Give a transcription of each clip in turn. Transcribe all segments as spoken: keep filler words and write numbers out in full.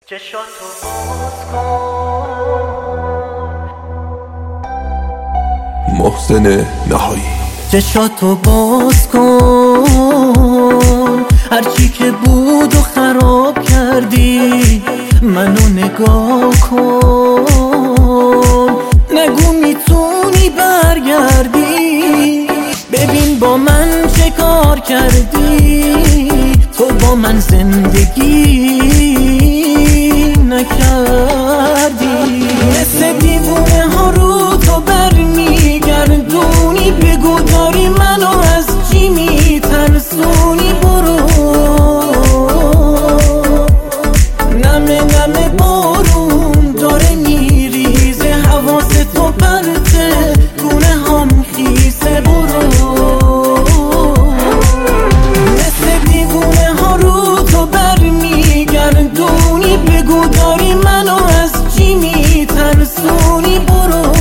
چشاتو باز کن محسن نهایی. چشاتو باز کن، هرچی که بود و خراب کردی منو نگاه کن. نگو میتونی برگردی، ببین با من چه کار کردی. تو با من زندگی نکردی، مثل دیوونه ها رو تو برمیگردونی. بگو داری منو از چی میترسونی. برو نمه نمه بارون داره میریزه، حواست تو پرته گونه هم خیسه. برو مثل دیوونه ها رو تو برمیگردونی. بگو داری منو از چی میترسونی. برو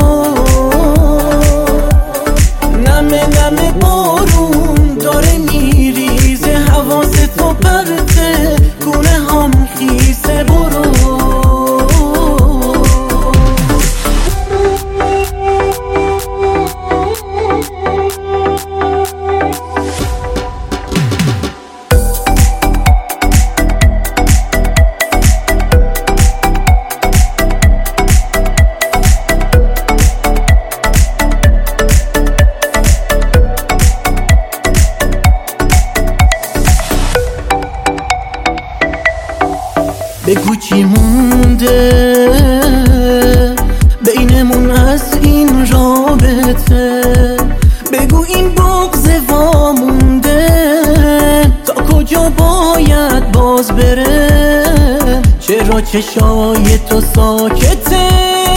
نمه نمه بارون داره میریزه، حواست تو پرته گونه هم خیسه. برو بگو چی مونده بینمون از این رابطه. بگو این بغض وامونده تا کجا باید باز بره. چرا چشای تو ساکته،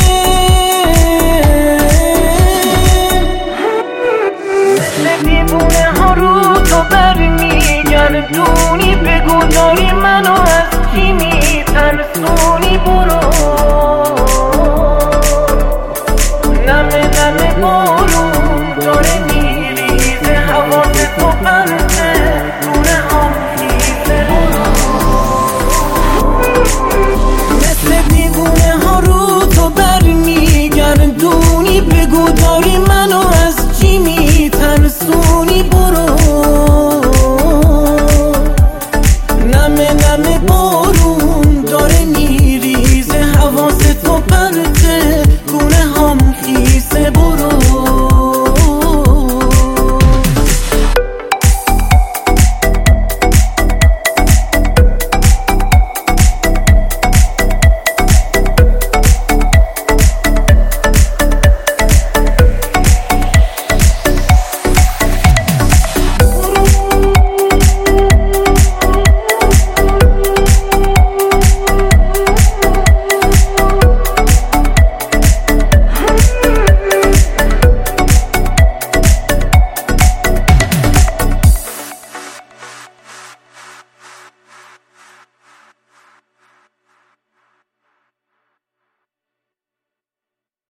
مثل دیوونه ها رو تو برمیگردونی. بگو داری منو از کی